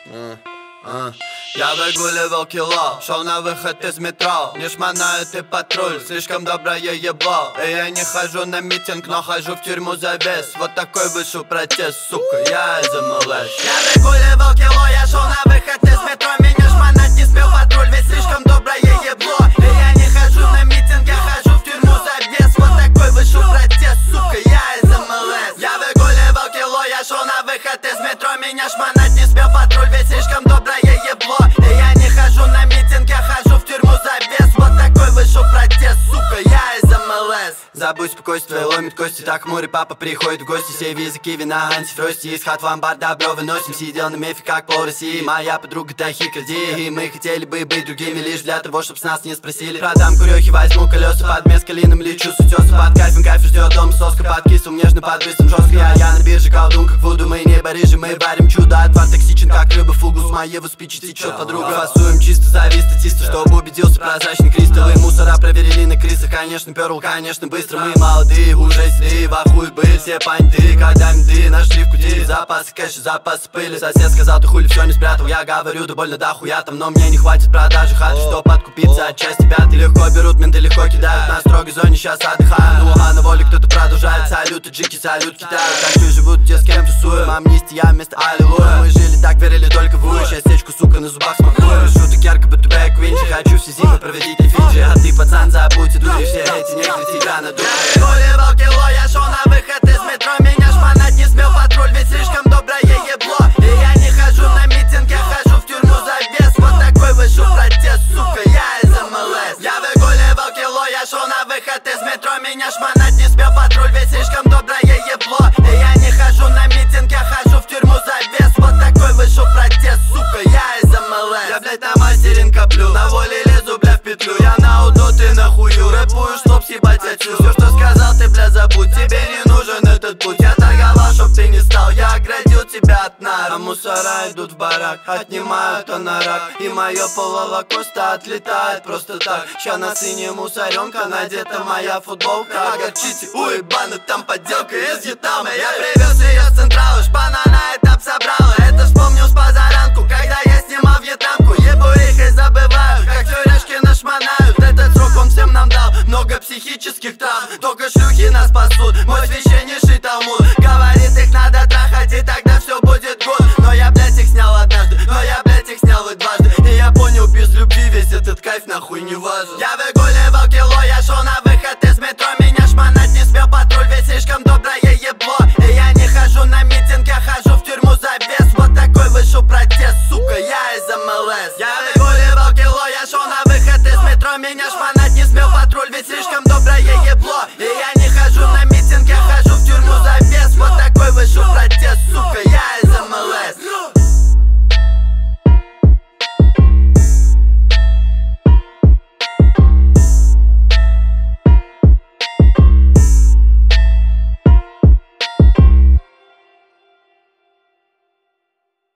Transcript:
Я выгуливал кило, шел на выход из метро. Не шмонает и патруль, слишком доброе ебло. И я не хожу на митинг, но хожу в тюрьму за вес. Вот такой вышел протест, сука, я из МЛС. Я выгуливал кило, я шел на выход из метро. Меня шмонать не спел патруль, ведь слишком доброе ебло. И я не хожу на митинг, я хожу в тюрьму за вес. Вот такой вышел протест, сука, я из МЛС. Я выгуливал кило, я шел на выход из метро. Меня шмонать не спел патруль, ведь слишком доброе ебло. И я не хожу на митинг, я хожу в тюрьму за вес. Вот такой вышел протест, сука, я из МЛС. Забудь спокойствие, ломит кости, так хмурый папа приходит в гости. Сей языки, вина, антифрости, из хат в амбар добро выносим. Сидел на мефе, как пол России, моя подруга тахикардия. И мы хотели бы быть другими лишь для того, чтоб с нас не спросили. Продам курехи, возьму колеса, под мескалином лечу с утеса. Под кайфом, кайф ждет дом, соска под кислым, нежно под быстрым, жестко. Я на бирже колдун, как вуду, мы не барыжи, мы варим чудо. Отвар токсичен, как рыба, фугус, моего спичи течет подруга. Фасуем чисто, зови статиста, чтобы убедился прозрачный кристалл. И мусора проверили на крысах, конечно, перл, конечно, быстро. Мы молодые, уже седые, в ахуй были все понты. Когда менты нашли в кутире запасы кэша, запасы пыли. Сосед сказал, ты хули все не спрятал, я говорю, да больно дохуя там. Но мне не хватит продажи хаты, чтоб откупиться от части пятой. Легко берут, менты легко кидают, на строгой зоне сейчас отдыхаю. Ну а на воле кто-то продолжает, салюты джики, салют Китаю. Хочу живут те, с кем тусуем, амнистия вместо аллилуйя. Мы жили так, верили только в уй, сейчас сечку, сука, на зубах смакую. Шуток ярко, БТБ, Квинчи, хочу все зимы проводить на Фиджи. А ты, пацан, забудь и дури, все эти негры тебя надули. Выгуливал кило, я шел на выход из метро. Меня шмонать не смел патруль, ведь слишком доброе ебло. И я не хожу на митинг, я хожу в тюрьму за вес. Вот такой вышел протест, сука, я из МЛС. Я выгуливал кило, я шел на выход из метро. Меня шмонать не смел патруль, ведь слишком доброе ебло. И я не хожу на митинг, я хожу в тюрьму за вес. Вот такой вышел протест, сука, я из МЛС. Я, блядь, на мастеринг коплю, на воле лезу, бля, в петлю. Я на уду, ты на хую, рэпую, чтоб съебать отсюда. Все, что сказал, ты, бля, забудь, тебе не нужен этот путь. Я торговал, чтоб ты не стал, я оградил тебя от нар. А мусора идут в барак, отнимают гонорар. И мое пололакоста отлетает просто так. Ща на сыне мусоренка, надета моя футболка. Огорчите, уебаны, там подделка из Вьетнама. Я привез ее с Централа, шпана на этап собрала. Это вспомнил с позаранку, когда я снимал вьетнамку. Ебу их и забываю.